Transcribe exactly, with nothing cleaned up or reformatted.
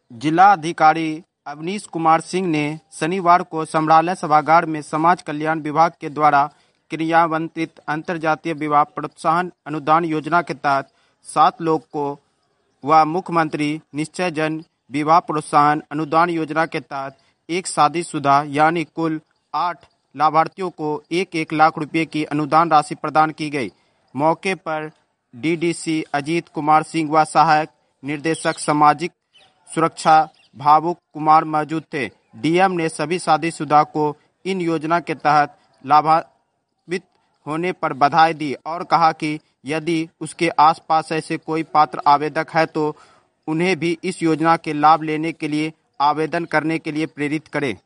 जिला अधिकारी अवनीश कुमार सिंह ने शनिवार को समरालय सभागार में समाज कल्याण विभाग के द्वारा क्रियान्वित अंतर्जातीय विवाह प्रोत्साहन अनुदान योजना के तहत सात लोग को व मुख्यमंत्री निश्चय जन विवाह प्रोत्साहन अनुदान योजना के तहत एक शादीशुदा यानी कुल आठ लाभार्थियों को एक एक लाख रुपए की अनुदान राशि प्रदान की गई। मौके पर डीडीसी अजीत कुमार सिंह व सहायक निर्देशक सामाजिक सुरक्षा भावुक कुमार मौजूद थे। डीएम ने सभी शादीशुदा को इन योजना के तहत लाभान्वित होने पर बधाई दी और कहा कि यदि उसके आसपास ऐसे कोई पात्र आवेदक है तो उन्हें भी इस योजना के लाभ लेने के लिए आवेदन करने के लिए प्रेरित करें।